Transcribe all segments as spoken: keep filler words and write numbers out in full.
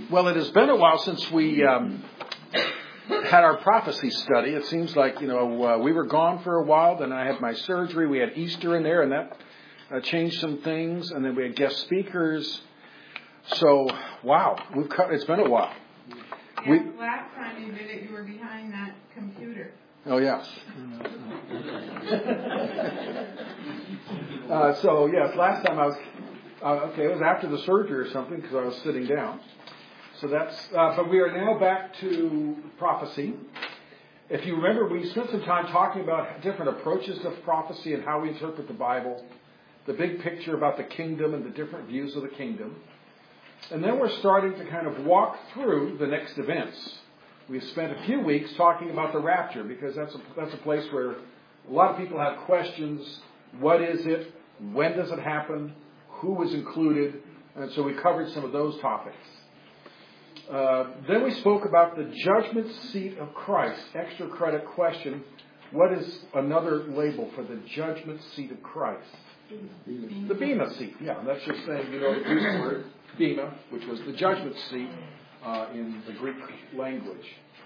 Well, it has been a while since we um, had our prophecy study. It seems like, you know, uh, we were gone for a while. Then I had my surgery. We had Easter in there, and that uh, changed some things. And then we had guest speakers. So, wow, we've cut, it's been a while. Yeah, we, last time you did it, you were behind that computer. Oh, yes. uh, so, yes, last time I was, uh, okay, it was after the surgery or something because I was sitting down. So that's, uh, but we are now back to prophecy. If you remember, we spent some time talking about different approaches to prophecy and how we interpret the Bible, the big picture about the kingdom and the different views of the kingdom. And then we're starting to kind of walk through the next events. We've spent a few weeks talking about the rapture because that's a, that's a place where a lot of people have questions. What is it? When does it happen? Who is included? And so we covered some of those topics. Uh, then we spoke about the judgment seat of Christ. Extra credit question. What is another label for the judgment seat of Christ? Bema. The Bema seat. Yeah, that's just saying, you know, the Greek word, Bema, which was the judgment seat uh, in the Greek language.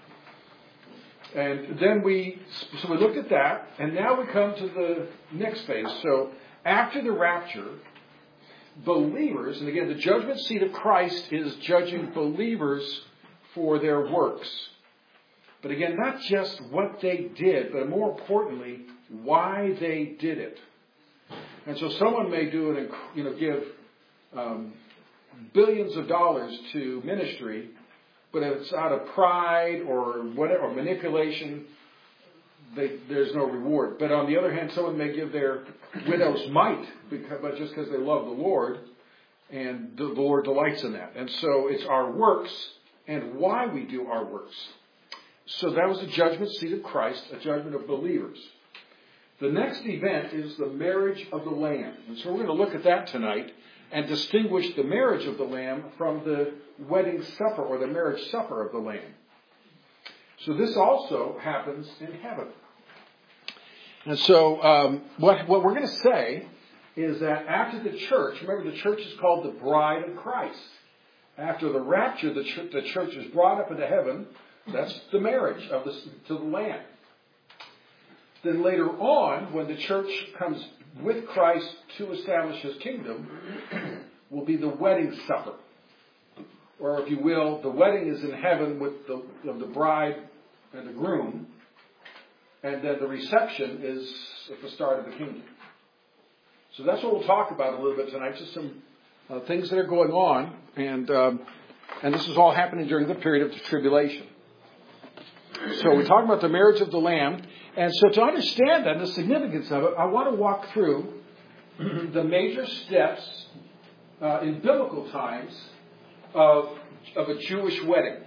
And then we, so we looked at that, and now we come to the next phase. So after the rapture, believers, and again, the judgment seat of Christ is judging believers for their works. But again, not just what they did, but more importantly, why they did it. And so someone may do it and, you know, give um, billions of dollars to ministry, but if it's out of pride or whatever, or manipulation, They, there's no reward. But on the other hand, someone may give their widow's mite, because, but just because they love the Lord, and the, the Lord delights in that. And so it's our works and why we do our works. So that was the judgment seat of Christ, a judgment of believers. The next event is the marriage of the Lamb. And so we're going to look at that tonight and distinguish the marriage of the Lamb from the wedding supper or the marriage supper of the Lamb. So this also happens in heaven. And so um, what, what we're going to say is that after the church, remember the church is called the bride of Christ. After the rapture, the, ch- the church is brought up into heaven. That's the marriage of the, to the Lamb. Then later on, when the church comes with Christ to establish his kingdom, will be the wedding supper. Or if you will, the wedding is in heaven with the, of the bride and the groom. And then the reception is at the start of the kingdom. So that's what we'll talk about a little bit tonight. Just some uh, things that are going on. And um, and this is all happening during the period of the tribulation. So we're talking about the marriage of the Lamb. And so to understand that, the significance of it, I want to walk through the major steps uh, in biblical times Of, of a Jewish wedding.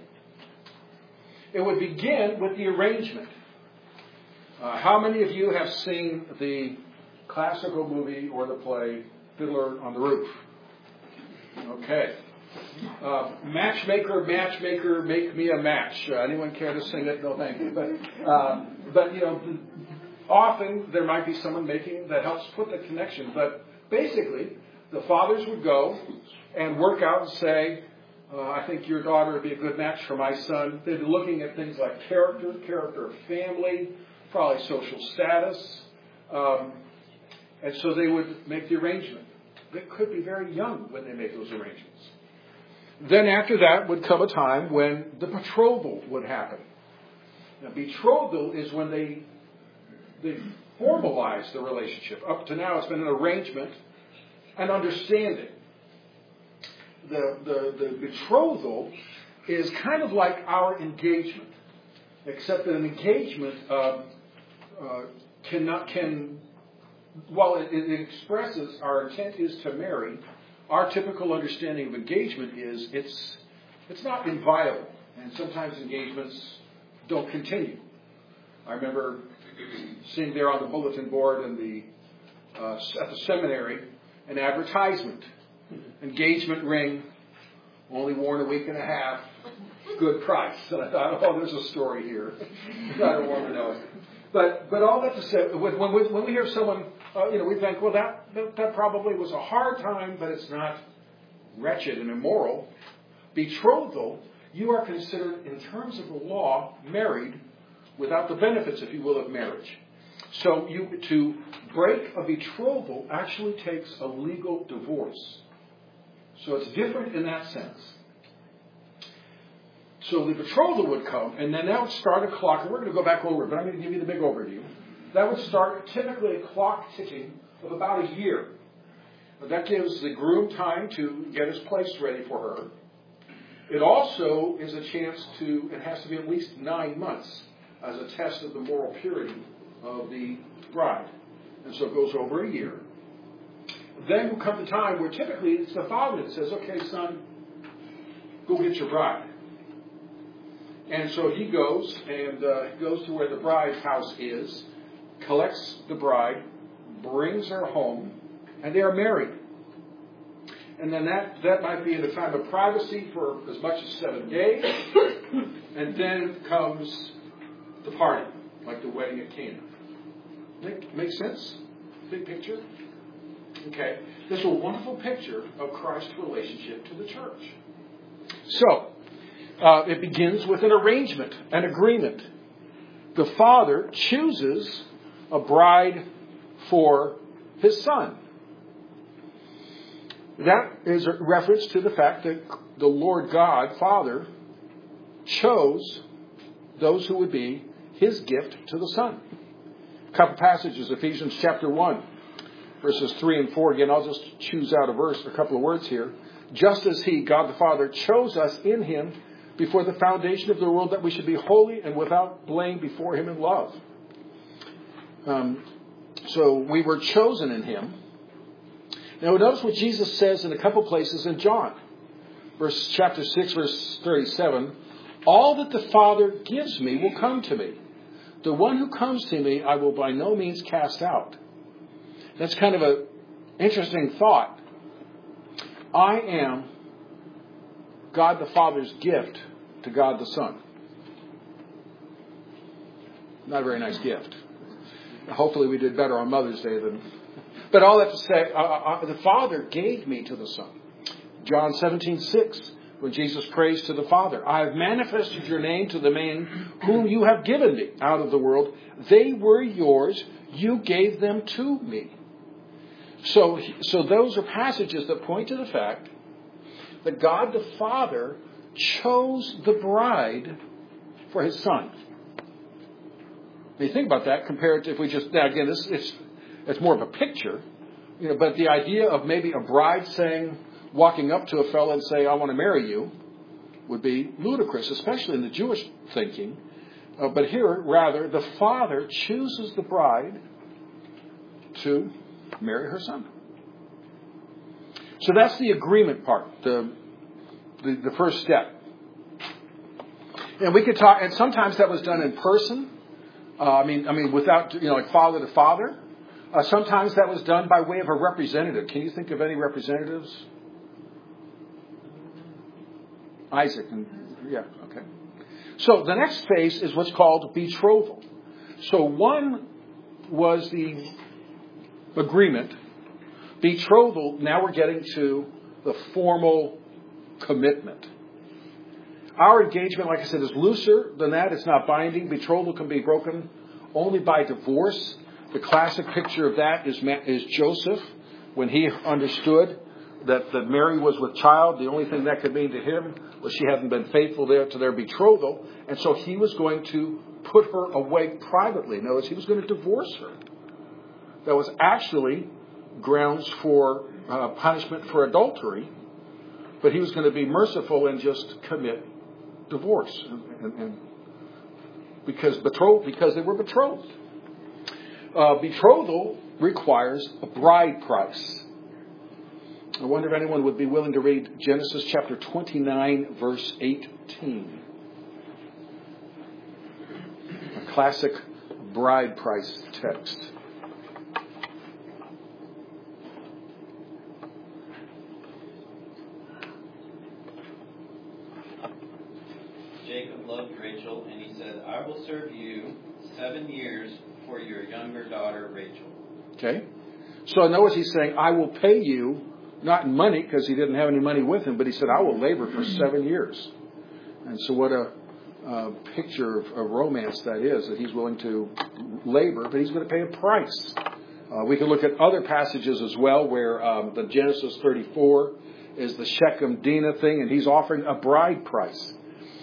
It would begin with the arrangement. Uh, how many of you have seen the classical movie or the play Fiddler on the Roof? Okay. Uh, matchmaker, matchmaker, make me a match. Uh, anyone care to sing it? No, thank you. But, uh, but you know, often there might be someone making that helps put the connection. But basically, the fathers would go and work out and say, Uh, I think your daughter would be a good match for my son. They'd be looking at things like character, character of family, probably social status. Um, and so they would make the arrangement. They could be very young when they make those arrangements. Then after that would come a time when the betrothal would happen. Now, betrothal is when they, they formalize the relationship. Up to now, it's been an arrangement and understanding. The, the, the betrothal is kind of like our engagement, except that an engagement uh, uh, cannot can while it, it expresses our intent is to marry. Our typical understanding of engagement is it's it's not inviolable, and sometimes engagements don't continue. I remember seeing there on the bulletin board in the uh, at the seminary an advertisement. Engagement ring, only worn a week and a half, good price. And I thought, oh, there's a story here. I don't want to know it. But but all that to say, when we, when we hear someone, uh, you know, we think, well, that, that that probably was a hard time, but it's not wretched and immoral. Betrothal, you are considered, in terms of the law, married without the benefits, if you will, of marriage. So you to break a betrothal actually takes a legal divorce. So it's different in that sense. So the betrothal would come, and then that would start a clock, and we're going to go back over it, but I'm going to give you the big overview. That would start typically a clock ticking of about a year. That gives the groom time to get his place ready for her. It also is a chance to, it has to be at least nine months as a test of the moral purity of the bride. And so it goes over a year. Then will come the time where typically it's the father that says, okay, son, go get your bride. And so he goes and uh, goes to where the bride's house is, collects the bride, brings her home, and they are married. And then that, that might be in a time of privacy for as much as seven days. And then comes the party, like the wedding at Cana. Make, make sense? Big picture? Okay. This is a wonderful picture of Christ's relationship to the church. So, uh, it begins with an arrangement, an agreement. The father chooses a bride for his son. That is a reference to the fact that the Lord God, Father, chose those who would be his gift to the Son. A couple passages, Ephesians chapter one, verses three and four. Again, I'll just choose out a verse, a couple of words here. Just as he, God the Father, chose us in him before the foundation of the world, that we should be holy and without blame before him in love. Um, so we were chosen in him. Now notice what Jesus says in a couple places in John. Verse chapter six, verse thirty-seven. All that the Father gives me will come to me. The one who comes to me I will by no means cast out. That's kind of an interesting thought. I am God the Father's gift to God the Son. Not a very nice gift. Hopefully we did better on Mother's Day than... But all that to say, uh, uh, the Father gave me to the Son. John seventeen six, when Jesus prays to the Father, I have manifested your name to the man whom you have given me out of the world. They were yours. You gave them to me. So, so those are passages that point to the fact that God the Father chose the bride for his Son. Now you think about that compared to if we just, now again, this, it's, it's more of a picture, you know, but the idea of maybe a bride saying, walking up to a fellow and say, I want to marry you, would be ludicrous, especially in the Jewish thinking. Uh, but here, rather, the father chooses the bride to marry her son. So that's the agreement part, the the, the first step. And we could talk, and sometimes that was done in person. Uh, I mean, I mean, without, you know, like father to father. Uh, sometimes that was done by way of a representative. Can you think of any representatives? Isaac. And, yeah, okay. So the next phase is what's called betrothal. So one was the agreement. Betrothal, now we're getting to the formal commitment. Our engagement, like I said, is looser than that. It's not binding. Betrothal can be broken only by divorce. The classic picture of that is, is Joseph, when he understood that, that Mary was with child. The only thing that could mean to him was she hadn't been faithful there to their betrothal. And so he was going to put her away privately. Notice he was going to divorce her. That was actually grounds for uh, punishment for adultery. But he was going to be merciful and just commit divorce. And, and, and because betrothed, because they were betrothed. Uh, betrothal requires a bride price. I wonder if anyone would be willing to read Genesis chapter twenty-nine, verse eighteen. A classic bride price text. Jacob loved Rachel, and he said, I will serve you seven years for your younger daughter Rachel. Okay. So notice he's saying, I will pay you not in money because he didn't have any money with him, but he said, I will labor for seven years. And so what a uh, picture of, of romance that is, that he's willing to labor, but he's going to pay a price. Uh, we can look at other passages as well where um, the Genesis thirty-four is the Shechem Dinah thing, and he's offering a bride price.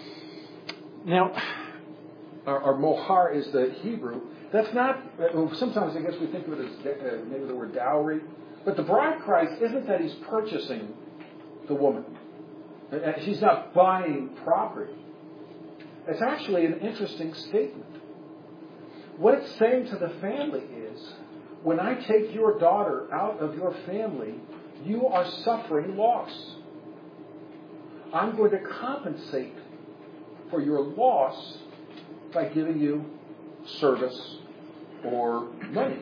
Now, our, our mohar is the Hebrew. That's not, sometimes I guess we think of it as uh, maybe the word dowry, but the bride price isn't that he's purchasing the woman. She's not buying property. It's actually an interesting statement. What it's saying to the family is, when I take your daughter out of your family, you are suffering loss. I'm going to compensate for your loss by giving you service or money.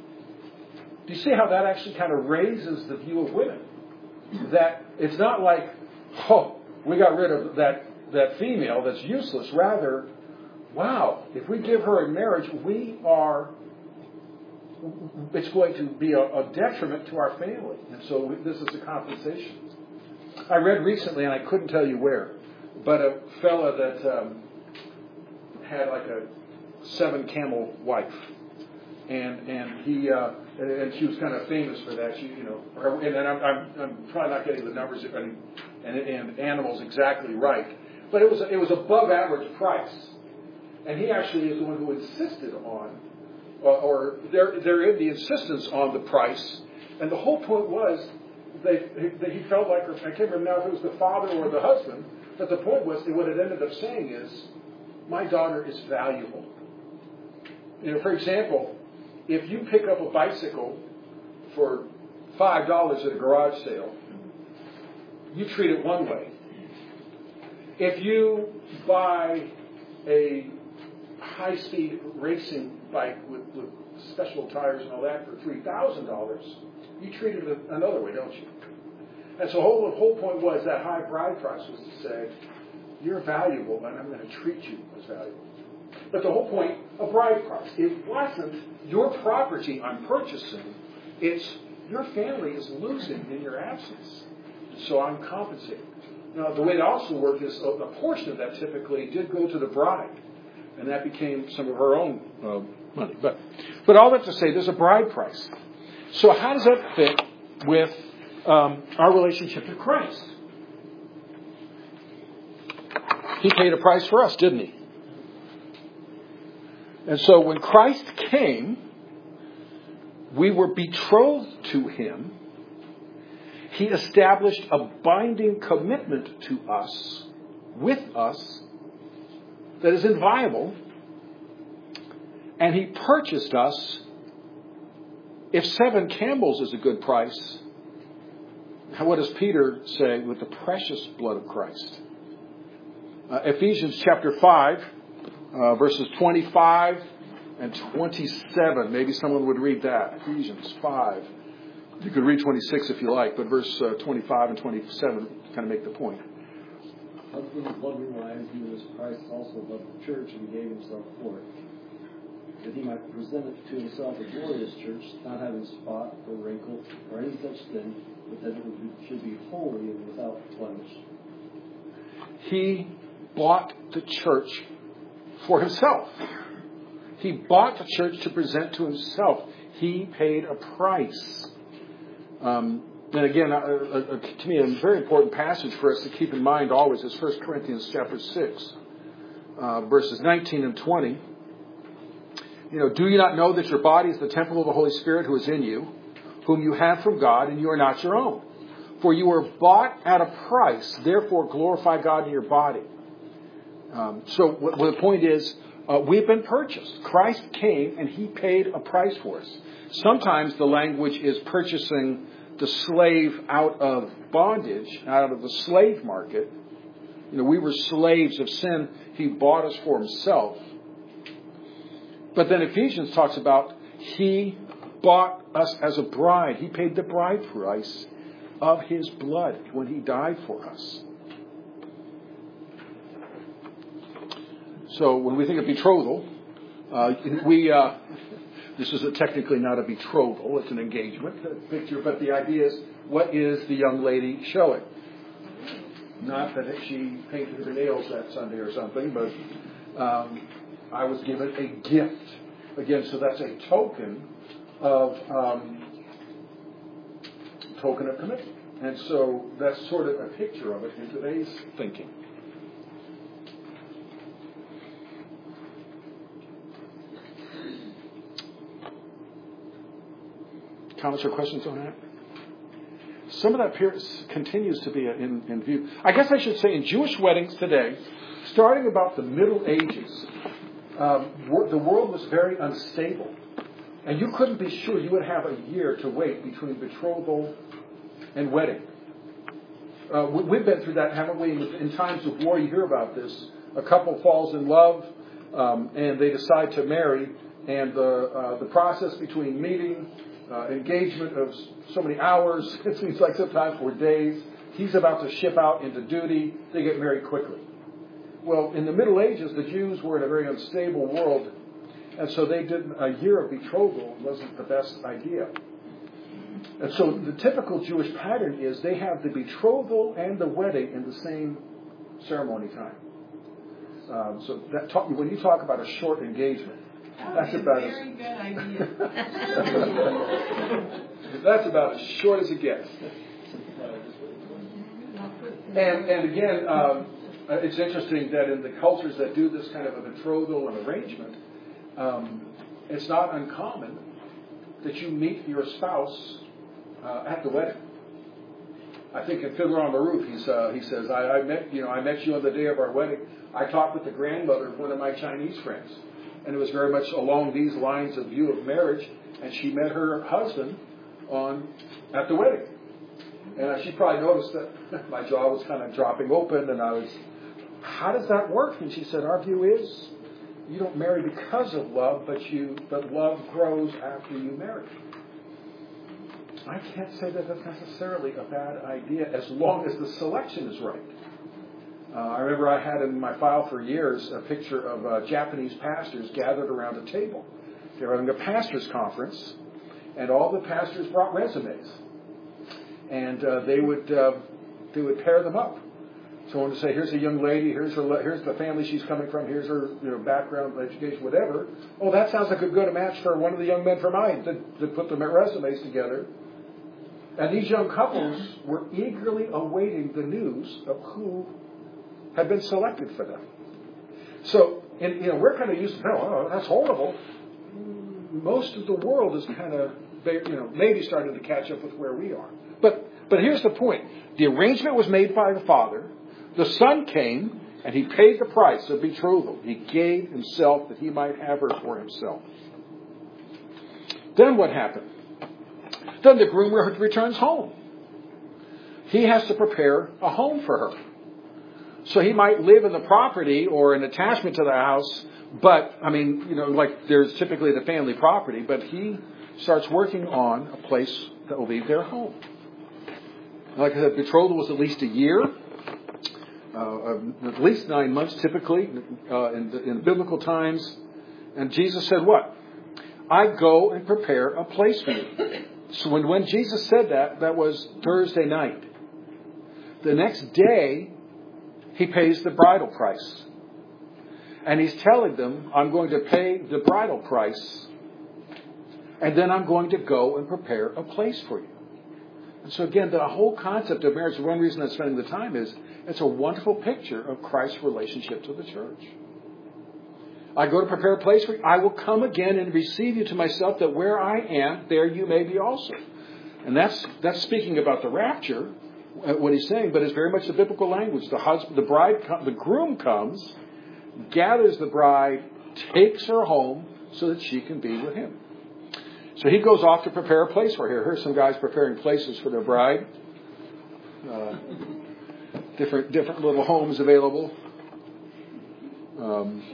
Do you see how that actually kind of raises the view of women? That it's not like, oh, we got rid of that, that female that's useless. Rather, wow, if we give her in marriage, we are, it's going to be a, a detriment to our family. And so we, this is a compensation. I read recently, and I couldn't tell you where, but a fella that um, had like a seven camel wife. And and he uh, and she was kind of famous for that. She, you know, or, and, and I'm, I'm I'm probably not getting the numbers and, and and animals exactly right, but it was it was above average price. And he actually is the one who insisted on, uh, or there there is the insistence on the price. And the whole point was they, they he felt like, I can't remember now if it was the father or the husband, but the point was what it ended up saying is, my daughter is valuable. You know, for example, if you pick up a bicycle for five dollars at a garage sale, you treat it one way. If you buy a high-speed racing bike with, with special tires and all that for three thousand dollars, you treat it another way, don't you? And so the whole, the whole point was that high bride price was to say, you're valuable, and I'm going to treat you as valuable. But the whole point of bride price, it wasn't your property I'm purchasing. It's your family is losing in your absence. So I'm compensating. Now, the way it also worked is a, a portion of that typically did go to the bride. And that became some of her own uh, money. But, but all that to say, there's a bride price. So how does that fit with um, our relationship to Christ? He paid a price for us, didn't he? And so when Christ came, we were betrothed to him. He established a binding commitment to us, with us, that is inviolable. And he purchased us. If seven camels is a good price, what does Peter say? With the precious blood of Christ. Uh, Ephesians chapter five. Uh, verses twenty-five and twenty-seven. Maybe someone would read that. Ephesians five. You could read twenty-six if you like, but verse uh, twenty-five and twenty-seven kind of make the point. Husbands, love your wives, even as Christ also loved the church and gave himself for it, that he might present it to himself a glorious church, not having spot or wrinkle or any such thing, but that it should be holy and without blemish. He bought the church for himself. He bought the church to present to himself. He paid a price. Um, and again, uh, uh, to me, a very important passage for us to keep in mind always is First Corinthians chapter six, uh, verses nineteen and twenty. You know, do you not know that your body is the temple of the Holy Spirit who is in you, whom you have from God, and you are not your own? For you were bought at a price. Therefore, glorify God in your body. Um, so what, what the point is, uh, we've been purchased. Christ came and he paid a price for us. Sometimes the language is purchasing the slave out of bondage, out of the slave market. You know, we were slaves of sin. He bought us for himself. But then Ephesians talks about he bought us as a bride. He paid the bride price of his blood when he died for us. So when we think of betrothal, uh, we uh, This is a, technically not a betrothal, it's an engagement picture, but the idea is, what is the young lady showing? Not that she painted her nails that Sunday or something, but um, I was given a gift. Again, so that's a token of um, token of commitment. And so that's sort of a picture of it in today's thinking. Comments or questions on that? Some of that appears, continues to be in, in view. I guess I should say in Jewish weddings today, starting about the Middle Ages, um, the world was very unstable. And you couldn't be sure you would have a year to wait between betrothal and wedding. Uh, we, we've been through that, haven't we? In times of war, you hear about this. A couple falls in love, um, and they decide to marry, and the uh, the process between meeting, uh, engagement of so many hours, it seems like sometimes for days. He's about to ship out into duty. They get married quickly. Well, in the Middle Ages, the Jews were in a very unstable world, and so they did a year of betrothal wasn't the best idea. And so the typical Jewish pattern is they have the betrothal and the wedding in the same ceremony time. Um, so that talk, when you talk about a short engagement, That that's would be about a very as, good idea. that's about as short as it gets. And and again, um, it's interesting that in the cultures that do this kind of a betrothal and arrangement, um, it's not uncommon that you meet your spouse uh, at the wedding. I think in Fiddler on the Roof, he's, uh, he says, I, I met you know I met you on the day of our wedding. I talked with the grandmother of one of my Chinese friends, and it was very much along these lines of view of marriage. And she met her husband on at the wedding, and uh, she probably noticed that my jaw was kind of dropping open, and I was, how does that work? And she said, our view is, you don't marry because of love, but you but love grows after you marry. I can't say that that's necessarily a bad idea as long as the selection is right. Uh, I remember I had in my file for years a picture of uh, Japanese pastors gathered around a table. They were having a pastors' conference, and all the pastors brought resumes, and uh, they would uh, they would pair them up. Someone would say, "Here's a young lady. Here's her. Here's the family she's coming from. Here's her, you know, background, education, whatever." Oh, that sounds like a good match for one of the young men from mine. To, to put their resumes together. And these young couples were eagerly awaiting the news of who had been selected for them. So, and, you know, we're kind of used to, oh, that's horrible. Most of the world is kind of, you know, maybe starting to catch up with where we are. But, but here's the point. The arrangement was made by the father. The son came, and he paid the price of betrothal. He gave himself that he might have her for himself. Then what happened? Then the groom returns home. He has to prepare a home for her. So he might live in the property or an attachment to the house, but, I mean, you know, like there's typically the family property, but he starts working on a place that will be their home. Like I said, betrothal was at least a year, uh, at least nine months typically uh, in, the, in biblical times. And Jesus said what? I go and prepare a place for you. So when, when Jesus said that, that was Thursday night. The next day, he pays the bridal price. And he's telling them, I'm going to pay the bridal price, and then I'm going to go and prepare a place for you. And so again, the whole concept of marriage, one reason I'm spending the time is, it's a wonderful picture of Christ's relationship to the church. I go to prepare a place for you. I will come again and receive you to myself, that where I am, there you may be also. And that's that's speaking about the rapture, what he's saying, but it's very much the biblical language. The husband, the bride, the groom comes, gathers the bride, takes her home so that she can be with him. So he goes off to prepare a place for her. Here's some guys preparing places for their bride. Uh, different different little homes available. Um,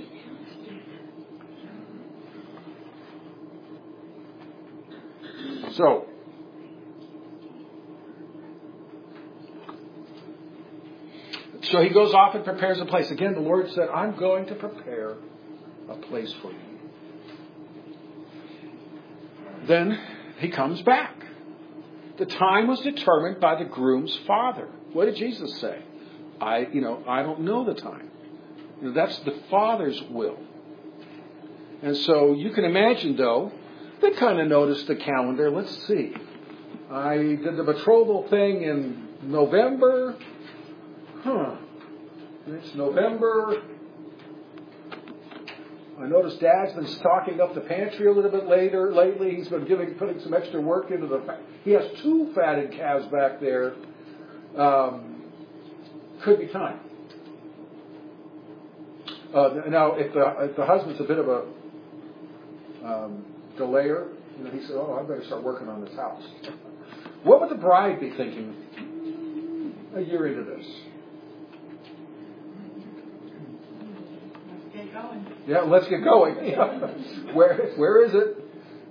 So, so he goes off and prepares a place. Again, the Lord said, I'm going to prepare a place for you. then he comes back. The time was determined by the groom's father. What did Jesus say? I, you know, I don't know the time. You know, that's the Father's will. And so you can imagine, though, they kind of noticed the calendar. Let's see. I did the betrothal thing in November. Huh. It's November. I noticed Dad's been stocking up the pantry a little bit later. Lately, he's been giving, putting some extra work into the. He has two fatted calves back there. Um, could be time. Uh, now, if the if the husband's a bit of a um, delayer, you know, he said, "Oh, I better start working on this house." What would the bride be thinking a year into this? Let's get going. Yeah, let's get going. where where is it?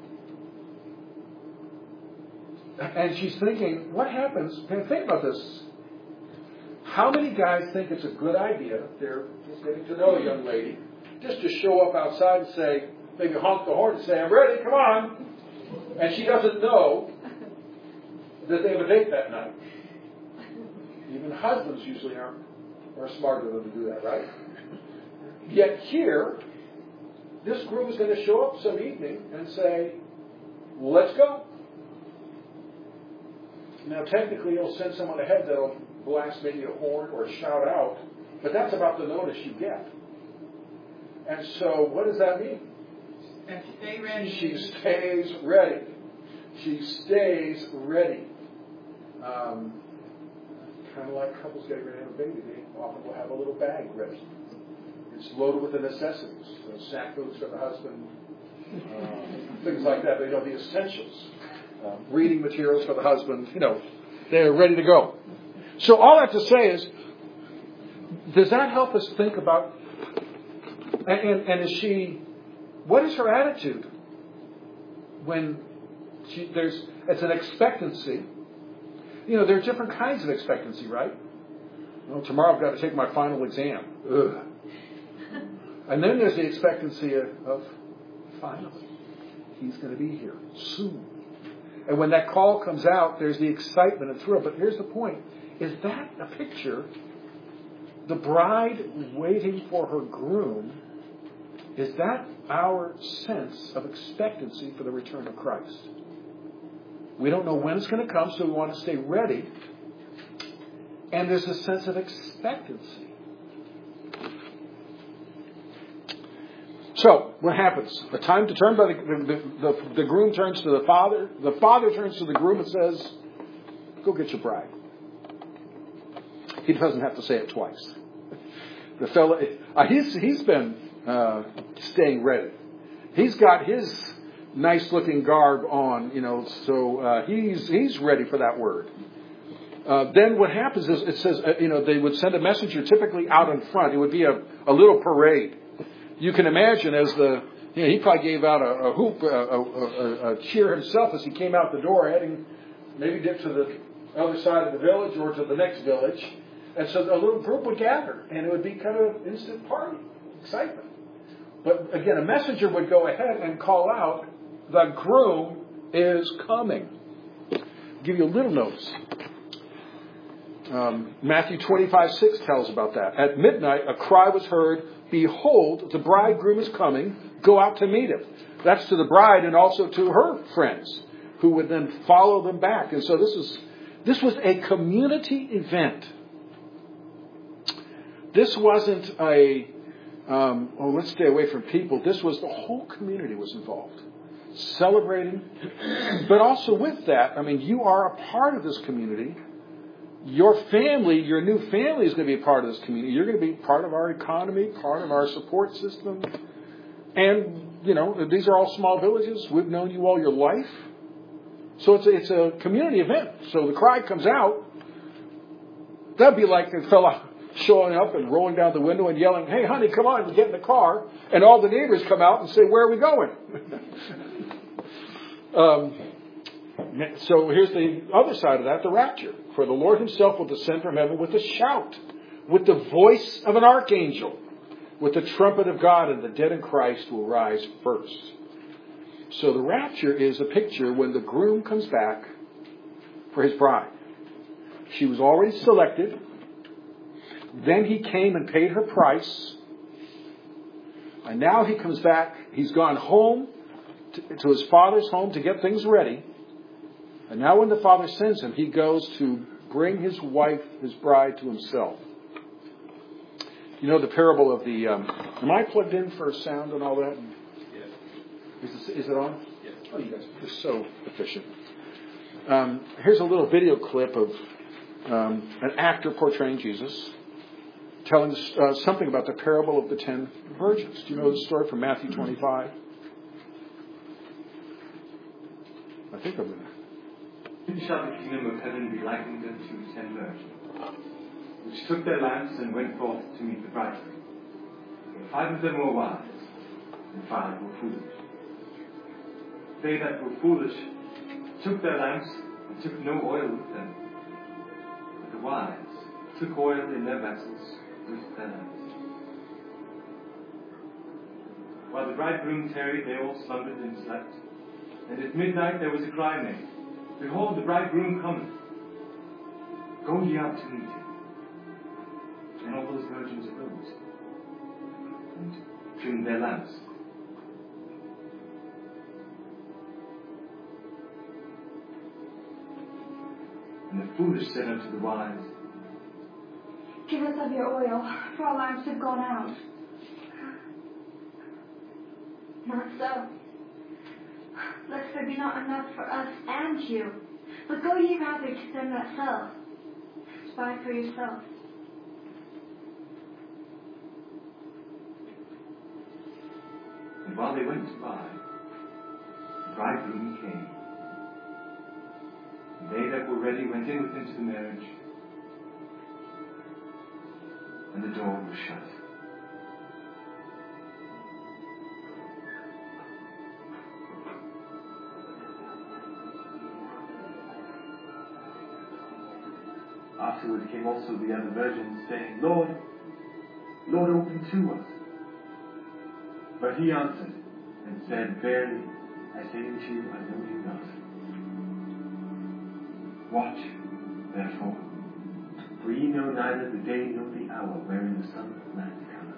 And she's thinking, what happens? And think about this. How many guys think it's a good idea, they're just getting to know a young lady, just to show up outside and say, maybe honk the horn and say, I'm ready, come on. And she doesn't know that they have a date that night. Even husbands usually aren't are smarter than to do that, right? Yet here, this group is going to show up some evening and say, let's go. Now, technically, you'll send someone ahead that'll blast maybe a horn or shout out, but that's about the notice you get. And so, what does that mean? And stay ready. She stays ready. She stays ready. Um, kind of like couples getting ready to have a baby. They often will have a little bag ready. It's loaded with the necessities, the snack foods for the husband, uh, things like that. They know the essentials. Uh, reading materials for the husband. You know, they're ready to go. So all I have to say is, does that help us think about, and, and, and is she, what is her attitude when she, there's, it's an expectancy. You know, there are different kinds of expectancy, right? Well, tomorrow I've got to take my final exam. Ugh. And then there's the expectancy of, of finally, he's going to be here soon. And when that call comes out, there's the excitement and thrill. But here's the point. Is that a picture? The bride waiting for her groom, is that our sense of expectancy for the return of Christ? We don't know when it's going to come, so we want to stay ready. And there's a sense of expectancy. So, what happens? The time determined by the, the, the, the groom turns to the father. The father turns to the groom and says, go get your bride. He doesn't have to say it twice. The fellow, uh, he's, he's been uh, staying ready. He's got his nice looking garb on, you know, so uh, he's, he's ready for that word. Uh, then what happens is, it says, uh, you know, they would send a messenger typically out in front. It would be a, a little parade. You can imagine as the, you know, he probably gave out a, a hoop, a, a, a, a cheer himself as he came out the door, heading maybe to the other side of the village or to the next village. And so a little group would gather, and it would be kind of instant party, excitement. But again, a messenger would go ahead and call out, the groom is coming. I'll give you a little notice. Um, Matthew twenty-five six tells about that. At midnight, a cry was heard, behold, the bridegroom is coming, go out to meet him. That's to the bride and also to her friends, who would then follow them back. And so this is this was a community event. This wasn't a, um, oh, let's stay away from people. This was the whole community was involved, celebrating. But also with that, I mean, you are a part of this community. Your family, your new family is going to be a part of this community. You're going to be part of our economy, part of our support system. And, you know, these are all small villages. We've known you all your life. So it's a, it's a community event. So the cry comes out. That'd be like a fella showing up and rolling down the window and yelling, hey, honey, come on, and get in the car. And all the neighbors come out and say, where are we going? um, so here's the other side of that, the rapture. For the Lord himself will descend from heaven with a shout, with the voice of an archangel, with the trumpet of God, and the dead in Christ will rise first. So the rapture is a picture when the groom comes back for his bride. She was already selected. Then he came and paid her price. And now he comes back. He's gone home to, to his father's home to get things ready. And now when the father sends him, he goes to bring his wife, his bride, to himself. You know the parable of the... Um, am I plugged in for sound and all that? Yes. Is, this, is it on? Yes. Oh, you guys are so efficient. Um, here's a little video clip of um, an actor portraying Jesus, telling uh, something about the parable of the ten virgins. Do you know the story from Matthew twenty-five? I think I'm going to... Then shall the kingdom of heaven be likened unto ten virgins, which took their lamps and went forth to meet the bridegroom. And five of them were wise, and five were foolish. They that were foolish took their lamps and took no oil with them. But the wise took oil in their vessels with their lamps. While the bridegroom tarried, they all slumbered and slept. And at midnight there was a cry made, Behold, the bridegroom cometh. Go ye out to meet him. And all those virgins arose and trimmed their lamps. And the foolish said unto the wise, Give us of your oil, for our lamps have gone out. Not so. Lest there be not enough for us and you. But go ye rather to them that sell. Buy for yourself. And while they went to buy, the bridegroom came. And they that were ready went in with him to the marriage, and the door was shut. Afterward came also the other virgins, saying, Lord, Lord, open to us. But he answered and said, Verily, I say unto you, I know you not. Watch, therefore, for ye know neither the day nor the hour wherein the Son of Man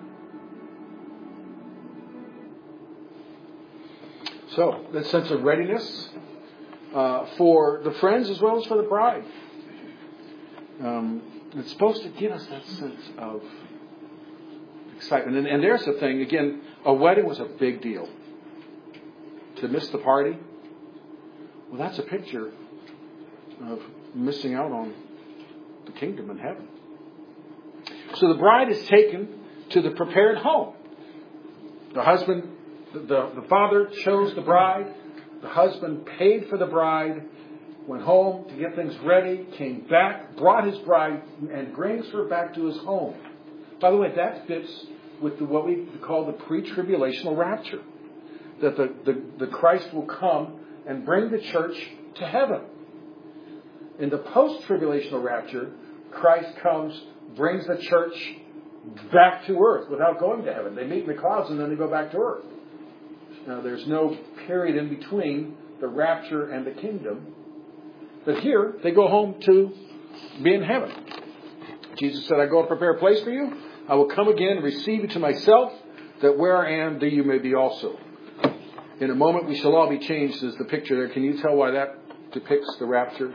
cometh. So, that sense of readiness uh, for the friends as well as for the bride. Um, it's supposed to give us that sense of excitement. And, and there's the thing, again, a wedding was a big deal. To miss the party, well, that's a picture of missing out on the kingdom in heaven. So the bride is taken to the prepared home. The husband, the, the, the father chose the bride. The husband paid for the bride, went home to get things ready, came back, brought his bride, and brings her back to his home. By the way, that fits with the, what we call the pre-tribulational rapture. That the, the, the Christ will come and bring the church to heaven. In the post-tribulational rapture, Christ comes, brings the church back to earth without going to heaven. They meet in the clouds and then they go back to earth. Now, there's no period in between the rapture and the kingdom. But here, they go home to be in heaven. Jesus said, I go and prepare a place for you. I will come again and receive you to myself, that where I am, there you may be also. In a moment, we shall all be changed, is the picture there. Can you tell why that depicts the rapture?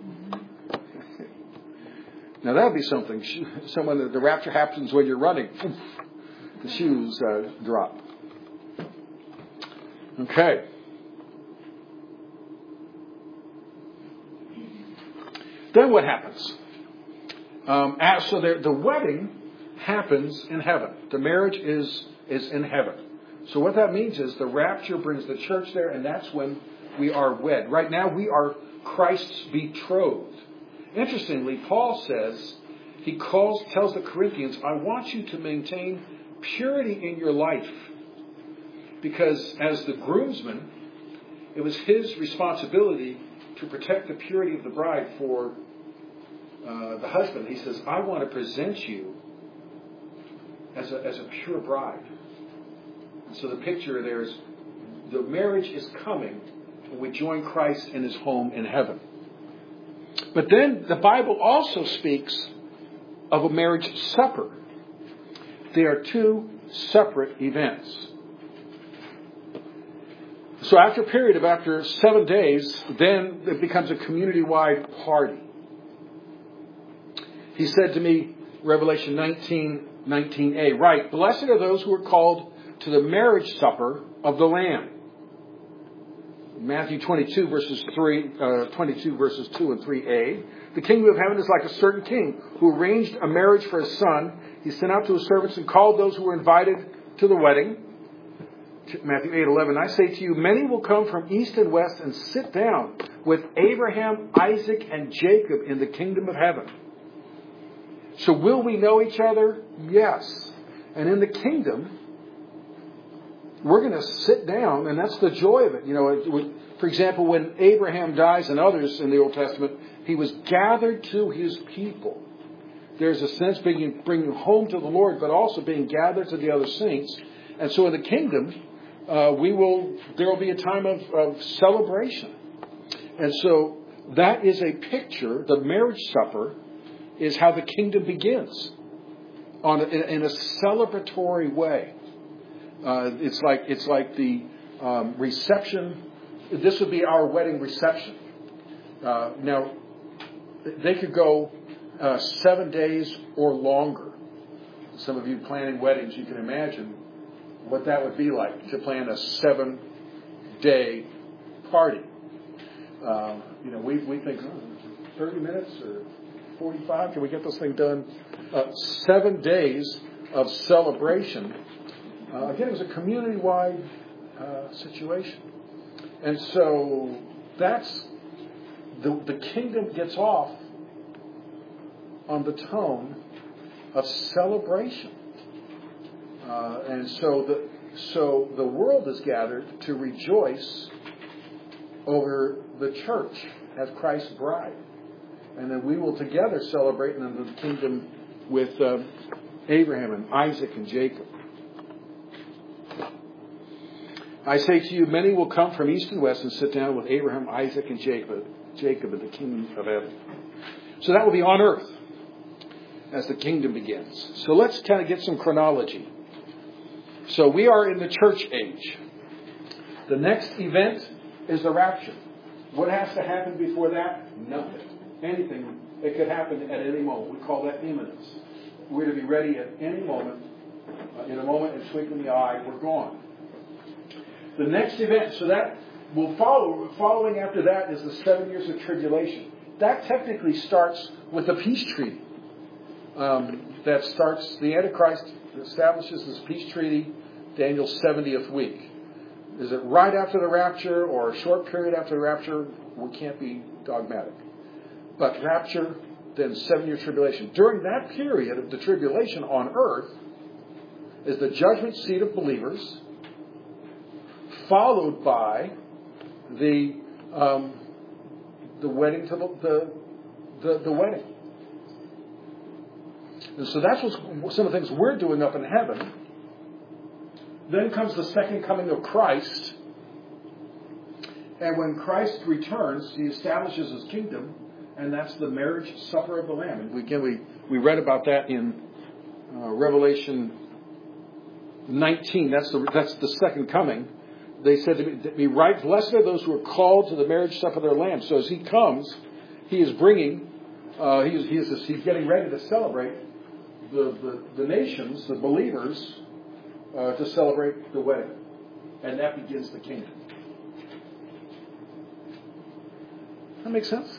Now, that would be something. Someone, the rapture happens when you're running. The shoes uh, drop. Okay. Then what happens? Um, as, so there, the wedding happens in heaven. The marriage is is in heaven. So what that means is the rapture brings the church there, and that's when we are wed. Right now, we are Christ's betrothed. Interestingly, Paul says, he calls, tells the Corinthians, I want you to maintain purity in your life. Because as the groomsman, it was his responsibility to protect the purity of the bride for uh, the husband. He says, I want to present you as a, as a pure bride. And so the picture there is the marriage is coming when we join Christ in his home in heaven. But then the Bible also speaks of a marriage supper. They are two separate events. So after a period of after seven days, then it becomes a community-wide party. He said to me, Revelation nineteen, nineteen a, right, blessed are those who are called to the marriage supper of the Lamb. Matthew twenty-two verses three, uh, twenty-two verses two and three a. The kingdom of heaven is like a certain king who arranged a marriage for his son. He sent out to his servants and called those who were invited to the wedding. Matthew eight eleven. I say to you, many will come from east and west and sit down with Abraham, Isaac, and Jacob in the kingdom of heaven. So will we know each other? Yes. And in the kingdom, we're going to sit down, and that's the joy of it. You know, it, for example, when Abraham dies and others in the Old Testament, he was gathered to his people. There's a sense being bringing home to the Lord, but also being gathered to the other saints. And so in the kingdom, uh, we will there will be a time of, of celebration. And so that is a picture. The marriage supper is how the kingdom begins, on a, in, in a celebratory way. Uh, it's like it's like the um, reception. This would be our wedding reception. Uh, now, they could go uh, seven days or longer. Some of you planning weddings, you can imagine what that would be like to plan a seven-day party. Uh, you know, we we think oh, thirty minutes or forty-five. Can we get this thing done? Uh, seven days of celebration. Uh, again, it was a community-wide uh, situation. And so that's, the, the kingdom gets off on the tone of celebration. Uh, and so the, so the world is gathered to rejoice over the church as Christ's bride. And then we will together celebrate in the kingdom with uh, Abraham and Isaac and Jacob. I say to you, many will come from east and west and sit down with Abraham, Isaac, and Jacob, Jacob in the kingdom of heaven. So that will be on earth as the kingdom begins. So let's kind of get some chronology. So we are in the church age. The next event is the rapture. What has to happen before that? Nothing. Anything. It could happen at any moment. We call that imminence. We're to be ready at any moment. Uh, in a moment, in twinkling the eye, we're gone. The next event, so that will follow, following after that is the seven years of tribulation. That technically starts with the peace treaty. Um, that starts, the Antichrist establishes this peace treaty, Daniel's seventieth week. Is it right after the rapture or a short period after the rapture? We can't be dogmatic. But rapture, then seven-year tribulation. During that period of the tribulation on earth is the judgment seat of believers, followed by the um, the wedding to the, the the the wedding. And so that's what's, some of the things we're doing up in heaven. Then comes the second coming of Christ. And when Christ returns, he establishes his kingdom, and that's the marriage supper of the Lamb. And again, we, we read about that in uh, Revelation nineteen. That's the that's the second coming. They said to me, be right, blessed are those who are called to the marriage supper of their Lamb. So as he comes, he is bringing, uh, he is, he is he's getting ready to celebrate the, the, the nations, the believers, uh, to celebrate the wedding. And that begins the kingdom. That makes sense?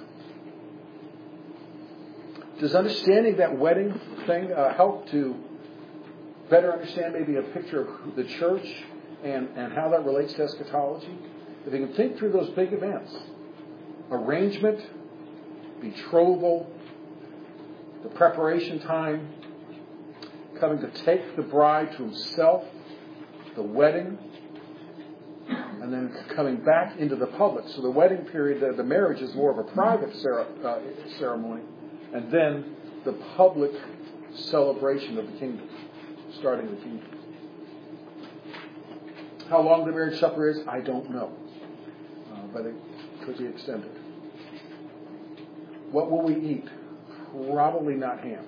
Does understanding that wedding thing uh, help to better understand maybe a picture of the church and, and how that relates to eschatology? If you can think through those big events, arrangement, betrothal, the preparation time, coming to take the bride to himself, the wedding, and then coming back into the public. So the wedding period, the, the marriage is more of a private uh, ceremony, and then the public celebration of the kingdom, starting the kingdom. How long the marriage supper is, I don't know. Uh, but it could be extended. What will we eat? Probably not ham.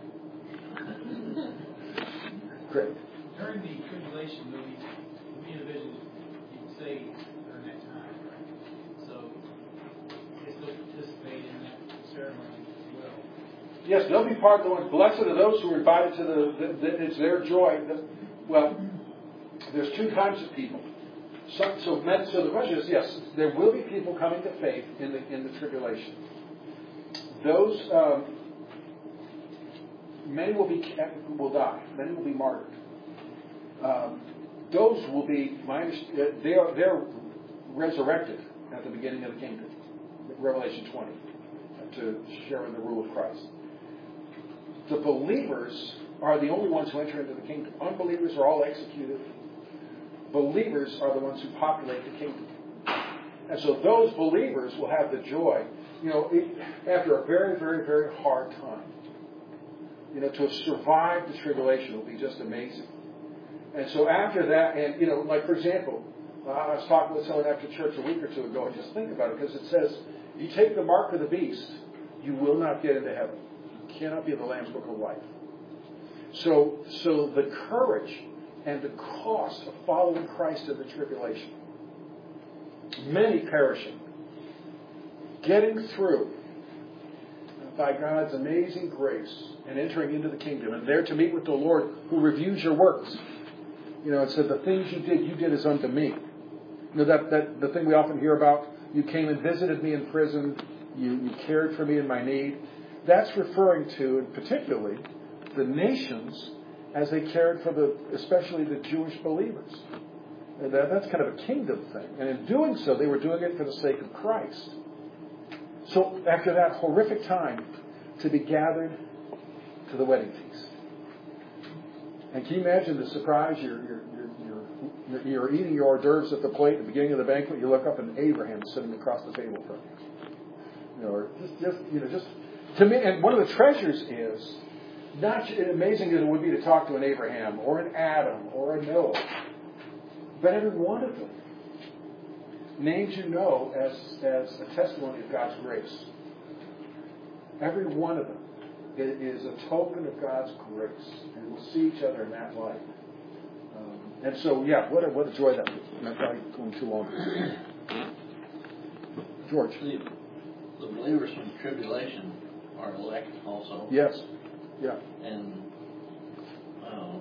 Great. During the tribulation, there'll be, there'll be individuals you can say during that time, right? So they still participate in that ceremony as well. Yes, they'll be part of the ones. Blessed are those who are invited to the, the, the it's their joy. The, well, there's two kinds of people. So, so, so the question is, yes, there will be people coming to faith in the in the tribulation. Those um, many will be will die. Many will be martyred. Um, those will be my they are they're resurrected at the beginning of the kingdom, Revelation twenty, to share in the rule of Christ. The believers are the only ones who enter into the kingdom. Unbelievers are all executed. Believers are the ones who populate the kingdom. And so those believers will have the joy, you know, after a very, very, very hard time. You know, to have survived the tribulation will be just amazing. And so after that, and, you know, like, for example, uh, I was talking with someone after church a week or two ago, and just think about it, because it says, you take the mark of the beast, you will not get into heaven. You cannot be in the Lamb's Book of Life. So, so the courage and the cost of following Christ in the tribulation, many perishing, getting through by God's amazing grace and entering into the kingdom, and there to meet with the Lord who reviews your works. You know, it said, the things you did, you did as unto me. You know, that, that the thing we often hear about, you came and visited me in prison, you, you cared for me in my need. That's referring to, and particularly, the nations as they cared for the, especially the Jewish believers. And that, that's kind of a kingdom thing. And in doing so, they were doing it for the sake of Christ. So after that horrific time, to be gathered to the wedding feast. And can you imagine the surprise? You're, you're, you're, you're, you're eating your hors d'oeuvres at the plate at the beginning of the banquet. You look up and Abraham's sitting across the table from you. You know, or just, just, you know, just to me. And one of the treasures is not amazing as it would be to talk to an Abraham or an Adam or a Noah, but every one of them, names you know as as a testimony of God's grace. Every one of them is a token of God's grace, and we'll see each other in that light. Um, and so, yeah, what a, what a joy that was. I'm not probably going too long. George. The, the believers from tribulation are elect also. Yes. Yeah. And uh,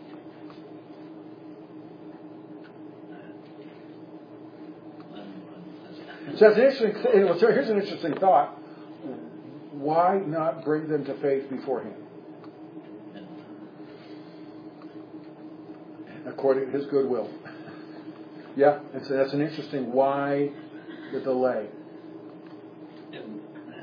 so that's an interesting. Here's an interesting thought. Why not bring them to faith beforehand? According to His goodwill. Yeah, it's, that's an interesting. Why the delay? And,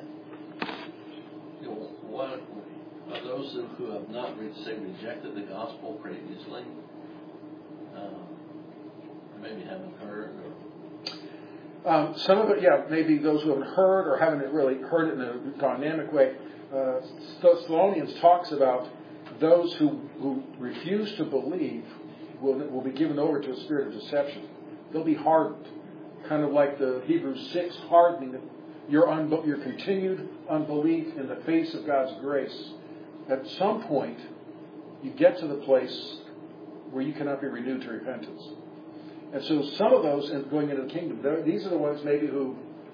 you know, what are those who have not say rejected the gospel previously? Uh, maybe haven't heard or. Um, some of it, yeah, maybe those who haven't heard or haven't really heard it in a dynamic way. Uh, Thessalonians talks about those who, who refuse to believe will, will be given over to a spirit of deception. They'll be hardened, kind of like the Hebrews six hardening your, unbe- your continued unbelief in the face of God's grace. At some point, you get to the place where you cannot be renewed to repentance. And so some of those going into the kingdom, these are the ones maybe who,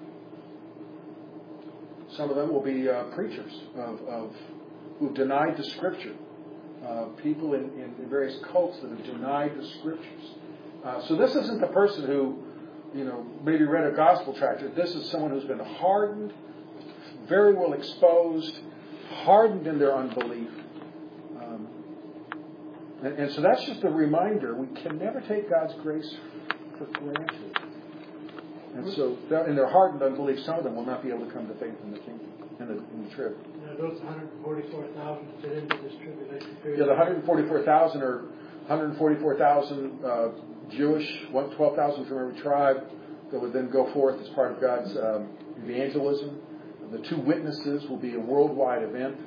some of them will be uh, preachers of, of who've denied the Scripture. Uh, people in, in various cults that have denied the Scriptures. Uh, so this isn't the person who, you know, maybe read a gospel tract. This is someone who's been hardened, very well exposed, hardened in their unbelief. Um, And, and so that's just a reminder. We can never take God's grace for granted. And so, that, in their hardened unbelief, some of them will not be able to come to faith in the kingdom, in the, in the trib. Now, those one hundred forty-four thousand fit into this tribulation period. Yeah, the one hundred forty-four thousand are one hundred forty-four thousand uh, Jewish, twelve thousand from every tribe that would then go forth as part of God's um, evangelism. The two witnesses will be a worldwide event.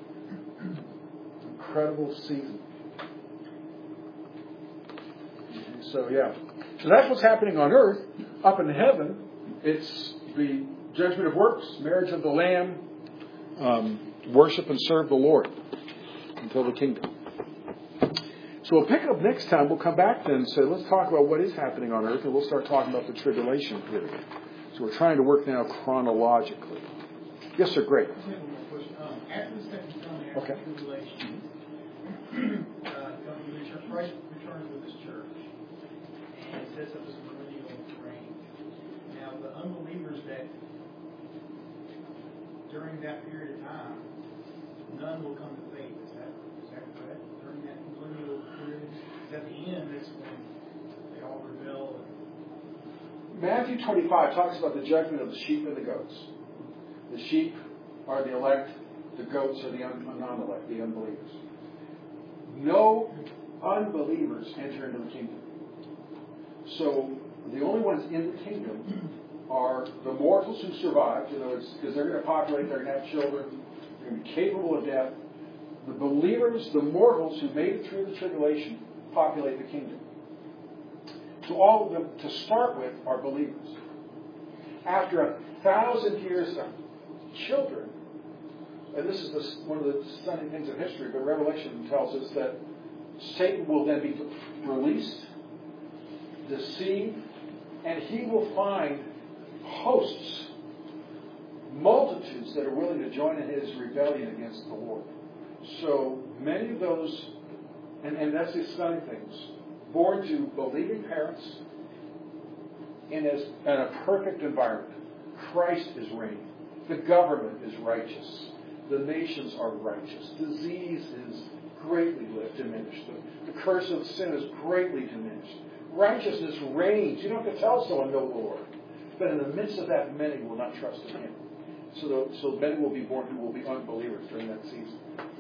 Incredible season. So, yeah. So that's what's happening on earth. Up in heaven, it's the judgment of works, marriage of the Lamb, um, worship and serve the Lord until the kingdom. So we'll pick up next time. We'll come back then and say, let's talk about what is happening on earth, and we'll start talking about the tribulation period. So we're trying to work now chronologically. Yes, sir, great. Um, after the second coming, after Okay. the tribulation, uh, Christ returns with his church and sets up his millennial reign. Now, the unbelievers that during that period of time, none will come to faith. Is that is that correct? During that millennial period, at the end, that's when they all rebel. Matthew twenty-five talks about the judgment of the sheep and the goats. The sheep are the elect, the goats are the un- non-elect, the unbelievers. No unbelievers enter into the kingdom. So the only ones in the kingdom are the mortals who survived, you know, it's because they're going to populate, they're going to have children, they're going to be capable of death. The believers, the mortals who made it through the tribulation, populate the kingdom. So all of them, to start with, are believers. After a thousand years of children, and this is the, one of the stunning things of history, but Revelation tells us that Satan will then be released, deceived, and he will find hosts, multitudes that are willing to join in his rebellion against the Lord. So many of those, and, and that's the stunning things, born to believing parents in, as, in a perfect environment. Christ is reigning. The government is righteous. The nations are righteous. Disease is greatly diminished. The, the curse of sin is greatly diminished. Righteousness reigns. You don't have to tell someone, know the Lord. But in the midst of that, many will not trust in him. So, the, so many will be born who will be unbelievers during that season.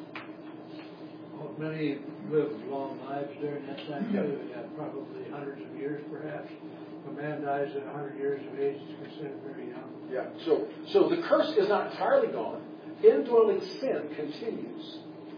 Well, many lived long lives during that time too. Yeah, probably hundreds of years, perhaps. If a man dies at one hundred years of age, he's considered very young. Yeah. So, so the curse is not entirely gone. Indwelling sin continues,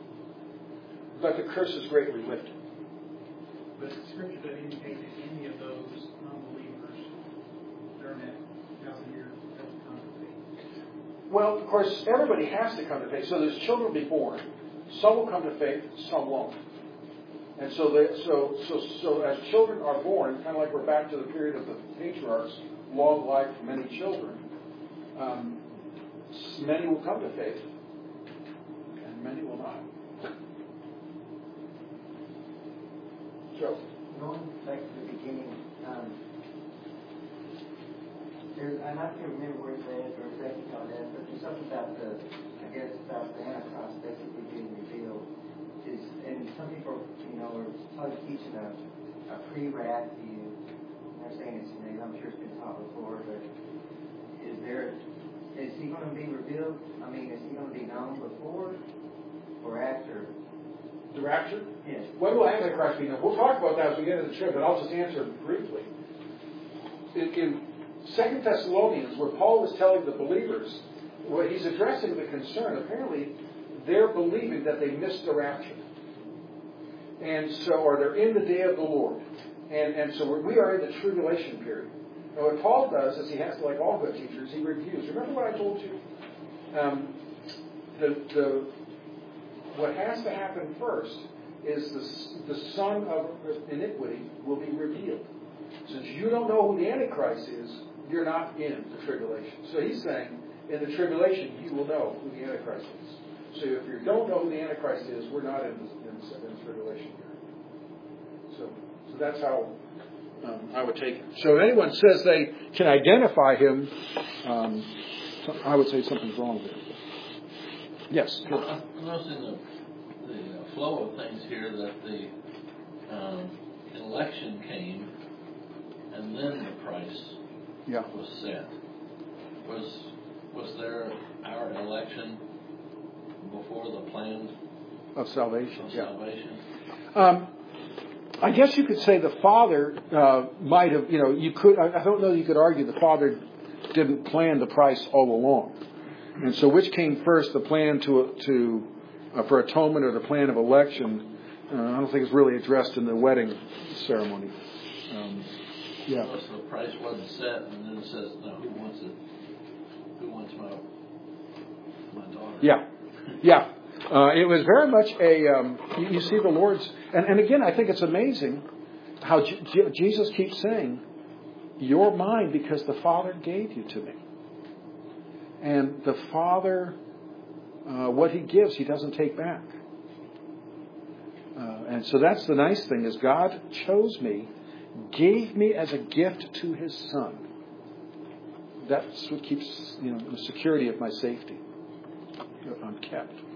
but the curse is greatly lifted. But the scripture doesn't indicate that any of those unbelievers during that thousand years have to come to faith. Well, of course, everybody has to come to faith. So there's children be born. Some will come to faith, some won't. And so, they, so, so, so as children are born, kind of like we're back to the period of the patriarchs, long life for many children, um, many will come to faith, and many will not. Joe? Going back to the beginning, um, there's, I'm not going to remember where it's at or exactly how it is, but there's something about the, I guess, about the Antichrist basically being revealed. Is, and some people, you know, are probably teaching a, a pre-wrath view. I'm saying it's new, I'm sure it's been taught before, but is there, is he going to be revealed? I mean, is he going to be known before or after? The rapture? Yes. When will Antichrist be known? We'll talk about that as we get into the trip, but I'll just answer briefly. In, in Second Thessalonians, where Paul was telling the believers, well, he's addressing the concern. Apparently, they're believing that they missed the rapture. And so, or they're in the day of the Lord. And, and so we are in the tribulation period. And what Paul does is he has to, like all good teachers, he reviews. Remember what I told you? Um, the, the, what has to happen first is the, the son of iniquity will be revealed. Since you don't know who the Antichrist is, you're not in the tribulation. So he's saying, in the tribulation, you will know who the Antichrist is. So if you don't know who the Antichrist is, we're not in the, in the, in the tribulation period. So, so that's how um, I would take it. So if anyone says they can identify him, um, I would say something's wrong there. Yes. I'm noticing the, the flow of things here that the um, election came and then the price yeah. was set. Was was there our election before the plan of salvation? Of yeah. salvation? Um, I guess you could say the Father uh, might have, you know, you could, I, I don't know you could argue the Father didn't plan the price all along. And so which came first, the plan to to uh, for atonement or the plan of election? Uh, I don't think it's really addressed in the wedding ceremony. Um, Yeah. Unless the price wasn't set, and then it says, no, who wants it? Who wants my my daughter? Yeah, yeah. Uh, it was very much a. Um, you, you see the Lord's, and, and again, I think it's amazing how J- J- Jesus keeps saying, "You're mine because the Father gave you to me." And the Father, uh, what He gives, He doesn't take back. Uh, and so that's the nice thing is God chose me, gave me as a gift to His Son. That's what keeps, you know, the security of my safety. I'm kept.